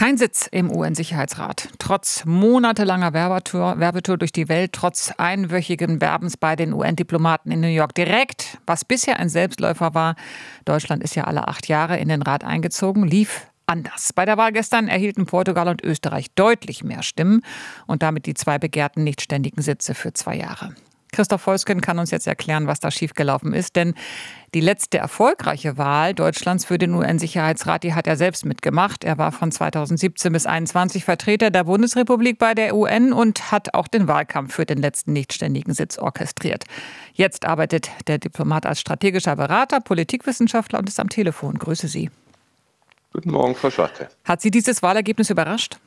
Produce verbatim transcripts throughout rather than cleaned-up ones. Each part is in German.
Kein Sitz im U N-Sicherheitsrat. Trotz monatelanger Werbetour, Werbetour durch die Welt, trotz einwöchigen Werbens bei den U N-Diplomaten in New York direkt, was bisher ein Selbstläufer war, Deutschland ist ja alle acht Jahre in den Rat eingezogen, lief anders. Bei der Wahl gestern erhielten Portugal und Österreich deutlich mehr Stimmen und damit die zwei begehrten nichtständigen Sitze für zwei Jahre. Christoph Vousken kann uns jetzt erklären, was da schiefgelaufen ist, denn die letzte erfolgreiche Wahl Deutschlands für den U N-Sicherheitsrat, die hat er selbst mitgemacht. Er war von zweitausendsiebzehn bis einundzwanzig Vertreter der Bundesrepublik bei der U N und hat auch den Wahlkampf für den letzten nichtständigen Sitz orchestriert. Jetzt arbeitet der Diplomat als strategischer Berater, Politikwissenschaftler und ist am Telefon. Grüße Sie. Guten Morgen, Frau Schwarte. Hat Sie dieses Wahlergebnis überrascht?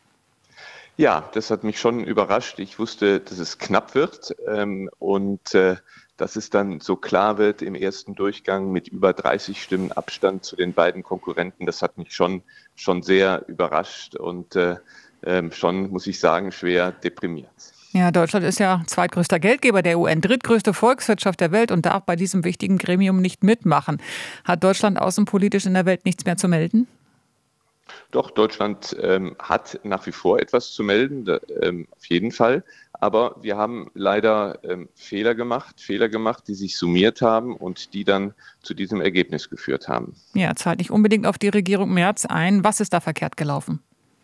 Ja, das hat mich schon überrascht. Ich wusste, dass es knapp wird ähm, und äh, dass es dann so klar wird im ersten Durchgang mit über dreißig Stimmen Abstand zu den beiden Konkurrenten. Das hat mich schon, schon sehr überrascht und äh, äh, schon, muss ich sagen, schwer deprimiert. Ja, Deutschland ist ja zweitgrößter Geldgeber der U N, drittgrößte Volkswirtschaft der Welt und darf bei diesem wichtigen Gremium nicht mitmachen. Hat Deutschland außenpolitisch in der Welt nichts mehr zu melden? Doch, Deutschland ähm, hat nach wie vor etwas zu melden, da, ähm, auf jeden Fall. Aber wir haben leider ähm, Fehler gemacht, Fehler gemacht, die sich summiert haben und die dann zu diesem Ergebnis geführt haben. Ja, zahlt nicht unbedingt auf die Regierung Merz ein. Was ist da verkehrt gelaufen?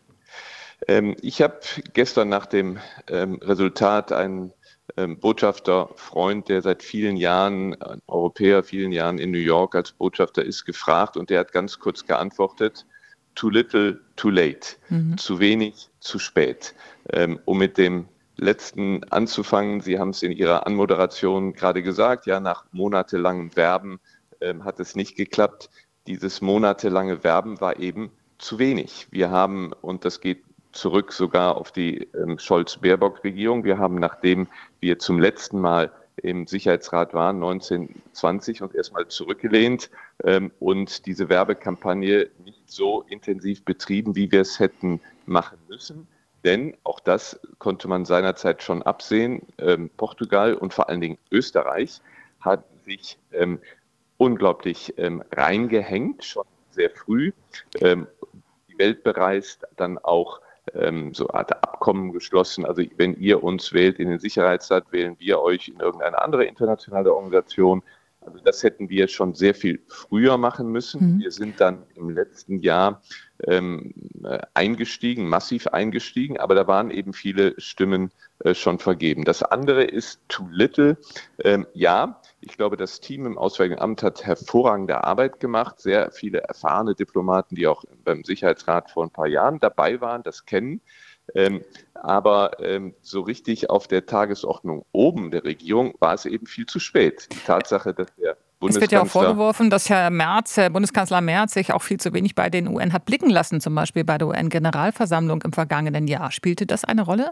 Ähm, ich habe gestern nach dem ähm, Resultat einen ähm, Botschafter, Freund, der seit vielen Jahren, ein Europäer, vielen Jahren in New York als Botschafter ist, gefragt und der hat ganz kurz geantwortet: Too little, too late. Mhm. Zu wenig, zu spät. Ähm, um mit dem letzten anzufangen, Sie haben es in Ihrer Anmoderation gerade gesagt, ja, nach monatelangem Werben ähm, hat es nicht geklappt. Dieses monatelange Werben war eben zu wenig. Wir haben, und das geht zurück sogar auf die ähm, Scholz-Baerbock-Regierung, wir haben, nachdem wir zum letzten Mal im Sicherheitsrat waren, neunzehn zwanzig, und erstmal zurückgelehnt ähm, und diese Werbekampagne nicht so intensiv betrieben, wie wir es hätten machen müssen. Denn auch das konnte man seinerzeit schon absehen. Ähm, Portugal und vor allen Dingen Österreich hat sich ähm, unglaublich ähm, reingehängt, schon sehr früh, ähm, die Welt bereist, dann auch ähm, so eine Art Abkommen geschlossen. Also wenn ihr uns wählt in den Sicherheitsrat, wählen wir euch in irgendeine andere internationale Organisation. Also das hätten wir schon sehr viel früher machen müssen. Mhm. Wir sind dann im letzten Jahr ähm, eingestiegen, massiv eingestiegen, aber da waren eben viele Stimmen äh, schon vergeben. Das andere ist too little. Ähm, ja, ich glaube, das Team im Auswärtigen Amt hat hervorragende Arbeit gemacht. Sehr viele erfahrene Diplomaten, die auch beim Sicherheitsrat vor ein paar Jahren dabei waren, das kennen. Ähm, aber ähm, so richtig auf der Tagesordnung oben der Regierung war es eben viel zu spät. Die Tatsache, dass der Bundeskanzler... Es wird ja auch vorgeworfen, dass Herr Merz, Herr Bundeskanzler Merz, sich auch viel zu wenig bei den U N hat blicken lassen, zum Beispiel bei der U N-Generalversammlung im vergangenen Jahr. Spielte das eine Rolle?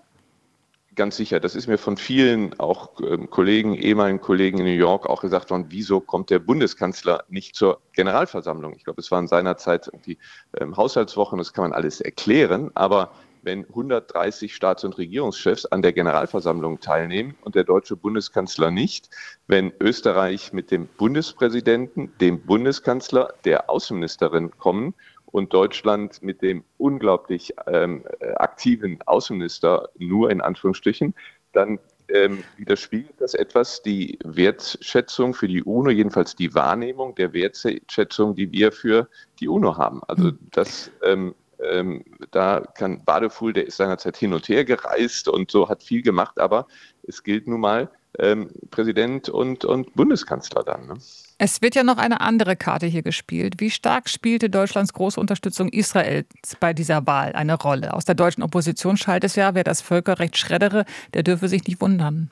Ganz sicher. Das ist mir von vielen, auch ähm, Kollegen, ehemaligen Kollegen in New York auch gesagt worden, wieso kommt der Bundeskanzler nicht zur Generalversammlung? Ich glaube, es waren seinerzeit irgendwie ähm, Haushaltswochen, das kann man alles erklären, aber wenn hundertdreißig Staats- und Regierungschefs an der Generalversammlung teilnehmen und der deutsche Bundeskanzler nicht, wenn Österreich mit dem Bundespräsidenten, dem Bundeskanzler, der Außenministerin kommen und Deutschland mit dem unglaublich ähm, aktiven Außenminister nur in Anführungsstrichen, dann ähm, widerspiegelt das etwas die Wertschätzung für die UNO, jedenfalls die Wahrnehmung der Wertschätzung, die wir für die UNO haben. Also das ähm, Ähm, da kann Badefuhl, der ist seinerzeit hin und her gereist und so, hat viel gemacht, aber es gilt nun mal ähm, Präsident und, und Bundeskanzler dann. Ne? Es wird ja noch eine andere Karte hier gespielt. Wie stark spielte Deutschlands große Unterstützung Israels bei dieser Wahl eine Rolle? Aus der deutschen Opposition schallt es ja, wer das Völkerrecht schreddere, der dürfe sich nicht wundern.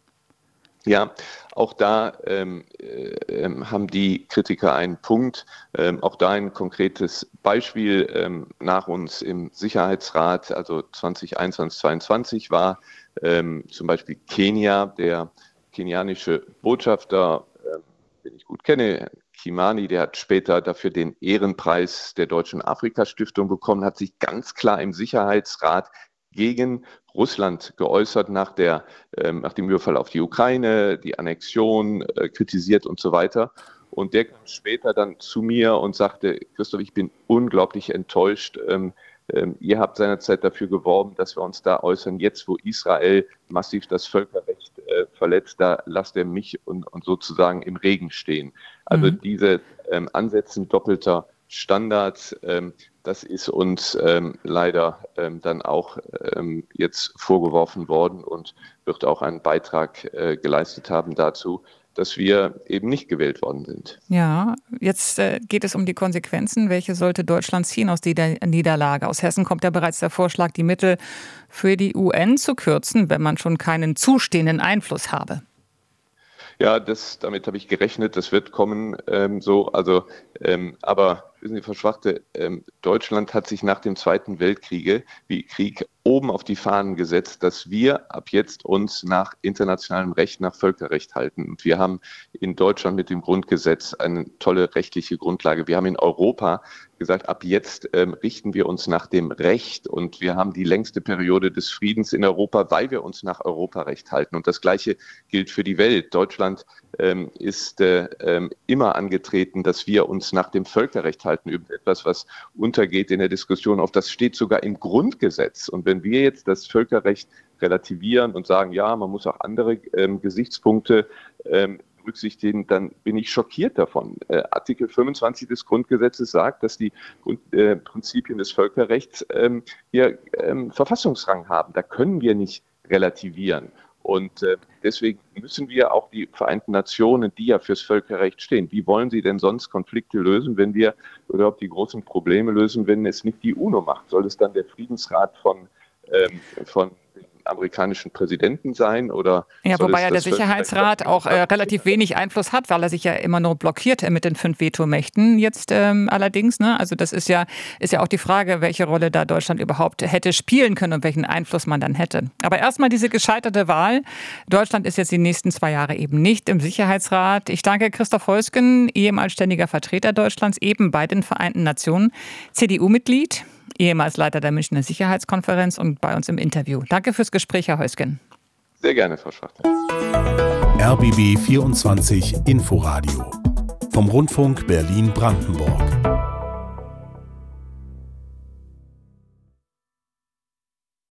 Ja, auch da ähm, äh, haben die Kritiker einen Punkt. Ähm, auch da ein konkretes Beispiel ähm, nach uns im Sicherheitsrat, also zwanzig einundzwanzig, zweiundzwanzig war ähm, zum Beispiel Kenia, der kenianische Botschafter, äh, den ich gut kenne, Kimani, der hat später dafür den Ehrenpreis der Deutschen Afrika-Stiftung bekommen, hat sich ganz klar im Sicherheitsrat gegen Russland geäußert nach, der, ähm, nach dem Überfall auf die Ukraine, die Annexion äh, kritisiert und so weiter. Und der kam später dann zu mir und sagte, Christoph, ich bin unglaublich enttäuscht, ähm, ähm, ihr habt seinerzeit dafür geworben, dass wir uns da äußern. Jetzt, wo Israel massiv das Völkerrecht äh, verletzt, da lasst er mich und, und sozusagen im Regen stehen. Also mhm. diese ähm, Ansätze doppelter Standards, ähm, das ist uns ähm, leider ähm, dann auch ähm, jetzt vorgeworfen worden und wird auch einen Beitrag äh, geleistet haben dazu, dass wir eben nicht gewählt worden sind. Ja, jetzt äh, geht es um die Konsequenzen. Welche sollte Deutschland ziehen aus dieser Niederlage? Aus Hessen kommt ja bereits der Vorschlag, die Mittel für die U N zu kürzen, wenn man schon keinen zustehenden Einfluss habe. Ja, das, damit habe ich gerechnet, das wird kommen ähm, so. Also, ähm, aber wissen Sie, Frau Schwachte, ähm, Deutschland hat sich nach dem Zweiten Weltkrieg wie Krieg oben auf die Fahnen gesetzt, dass wir ab jetzt uns nach internationalem Recht, nach Völkerrecht halten. Und wir haben in Deutschland mit dem Grundgesetz eine tolle rechtliche Grundlage. Wir haben in Europa gesagt, ab jetzt ähm, richten wir uns nach dem Recht und wir haben die längste Periode des Friedens in Europa, weil wir uns nach Europarecht halten. Und das Gleiche gilt für die Welt. Deutschland ähm, ist äh, ähm, immer angetreten, dass wir uns nach dem Völkerrecht halten, über etwas, was untergeht in der Diskussion. Auf das steht sogar im Grundgesetz. Und wenn wir jetzt das Völkerrecht relativieren und sagen, ja, man muss auch andere ähm, Gesichtspunkte ähm, berücksichtigen, dann bin ich schockiert davon. Äh, Artikel fünfundzwanzig des Grundgesetzes sagt, dass die Grund, äh, Prinzipien des Völkerrechts ähm, hier ähm, Verfassungsrang haben. Da können wir nicht relativieren. Und äh, deswegen müssen wir auch die Vereinten Nationen, die ja fürs Völkerrecht stehen, wie wollen sie denn sonst Konflikte lösen, wenn wir überhaupt die großen Probleme lösen, wenn es nicht die UNO macht? Soll es dann der Friedensrat von, ähm, von den amerikanischen Präsidenten sein? Oder ja, wobei ja der Sicherheitsrat auch äh, relativ wenig Einfluss hat, weil er sich ja immer nur blockiert mit den fünf Vetomächten jetzt ähm, allerdings. Ne? Also das ist ja, ist ja auch die Frage, welche Rolle da Deutschland überhaupt hätte spielen können und welchen Einfluss man dann hätte. Aber erstmal diese gescheiterte Wahl. Deutschland ist jetzt die nächsten zwei Jahre eben nicht im Sicherheitsrat. Ich danke Christoph Heusgen, ehemals ständiger Vertreter Deutschlands, eben bei den Vereinten Nationen, C D U-Mitglied, ehemals Leiter der Münchner Sicherheitskonferenz und bei uns im Interview. Danke fürs Gespräch, Herr Heusgen. Sehr gerne, Frau Schwachte. R B B vierundzwanzig Inforadio vom Rundfunk Berlin-Brandenburg.